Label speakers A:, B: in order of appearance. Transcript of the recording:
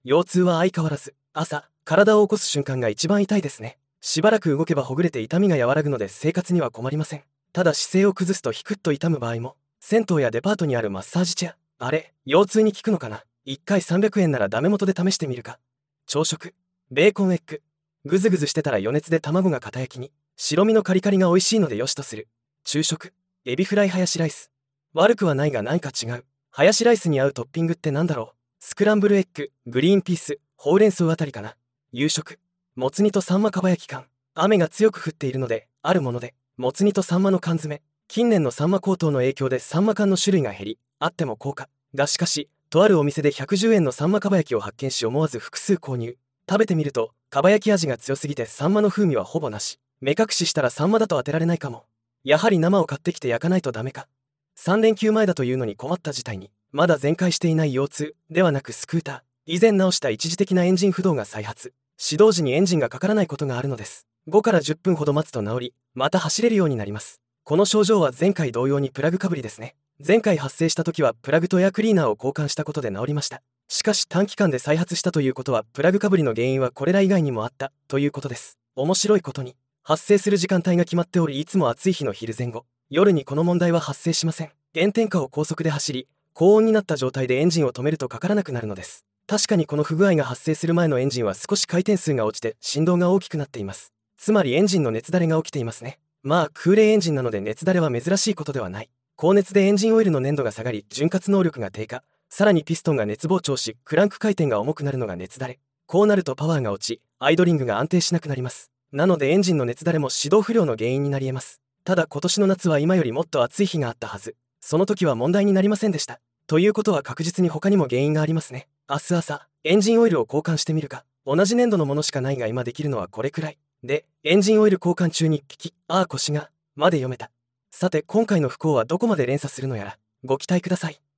A: 腰痛は相変わらず、朝、体を起こす瞬間が一番痛いですね。しばらく動けばほぐれて痛みが和らぐので生活には困りません。ただ姿勢を崩すとヒクッと痛む場合も、銭湯やデパートにあるマッサージチェア、あれ、腰痛に効くのかな。1回300円ならダメ元で試してみるか。朝食、ベーコンエッグ。ぐずぐずしてたら余熱で卵が固焼きに、白身のカリカリが美味しいのでよしとする。昼食、エビフライハヤシライス。悪くはないが何か違う。ハヤシライスに合うトッピングってなんだろう。スクランブルエッグ、グリーンピース、ほうれん草あたりかな。夕食、もつ煮とサンマかば焼き缶。雨が強く降っているので、あるもので、もつ煮とサンマの缶詰。近年のサンマ高騰の影響でサンマ缶の種類が減り、あっても高価。がしかし、とあるお店で110円のサンマかば焼きを発見し思わず複数購入。食べてみると、かば焼き味が強すぎてサンマの風味はほぼなし。目隠ししたらサンマだと当てられないかも。やはり生を買ってきて焼かないとダメか。3連休前だというのに困った事態に、まだ全開していない腰痛ではなくスクーター。以前直した一時的なエンジン不動が再発。始動時にエンジンがかからないことがあるのです。5から10分ほど待つと治り、また走れるようになります。この症状は前回同様にプラグかぶりですね。前回発生した時はプラグとエアクリーナーを交換したことで治りました。しかし短期間で再発したということはプラグかぶりの原因はこれら以外にもあったということです。面白いことに、発生する時間帯が決まっており、いつも暑い日の昼前後、夜にこの問題は発生しません。炎天下を高速で走り、高温になった状態でエンジンを止めるとかからなくなるのです。確かにこの不具合が発生する前のエンジンは少し回転数が落ちて振動が大きくなっています。つまりエンジンの熱垂れが起きていますね。まあ空冷エンジンなので熱垂れは珍しいことではない。高熱でエンジンオイルの粘度が下がり潤滑能力が低下、さらにピストンが熱膨張しクランク回転が重くなるのが熱垂れ。こうなるとパワーが落ちアイドリングが安定しなくなります。なのでエンジンの熱垂れも始動不良の原因になり得ます。ただ今年の夏は今よりもっと暑い日があったはず。その時は問題になりませんでした。ということは確実に他にも原因がありますね。明日朝エンジンオイルを交換してみるか。同じ粘度のものしかないが今できるのはこれくらいで、エンジンオイル交換中に1匹腰がまで読めた。さて今回の不幸はどこまで連鎖するのやらご期待ください。